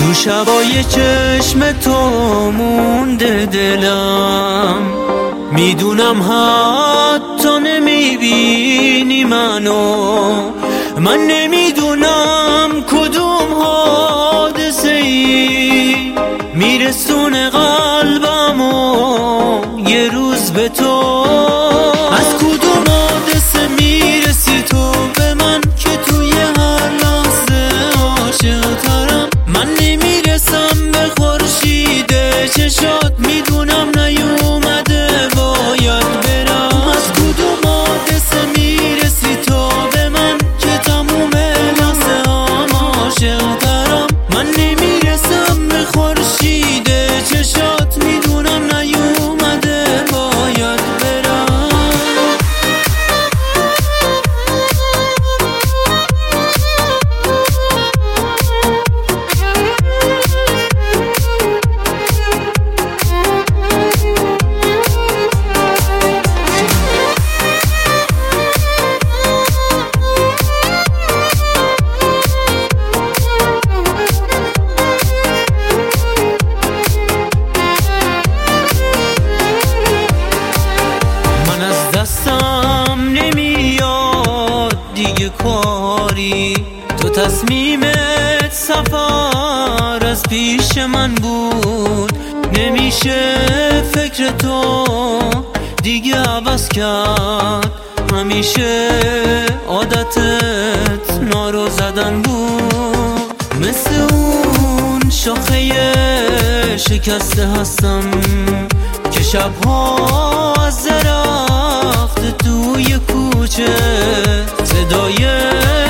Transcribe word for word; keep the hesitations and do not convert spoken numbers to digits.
تو شبای چشم تو مونده دلم، میدونم حتی نمیبینی منو، من نمیدونم کدوم حادثه ای میرسونه قلبمو یه روز به تو. از کدوم حادثه میرسی تو به من که توی هر لحظه عاشق‌ترم؟ من نمیرسم به خورشید چشات، میدونم نیومده باید برم. از کدوم حادثه میرسی تو به من که تموم لحظه هم عاشق‌ترم؟ من نمیرسم به خورشید چشات، میدونم نیومده باید برم. دستم نمیاد دیگه کاری، تو تصمیمت سفر از پیش من بود، نمیشه فکر تو دیگه عوض کرد، همیشه عادتت نارو زدن بود. مثل اون شاخه شکسته هستم که شبها از درخت توی کوچه صدای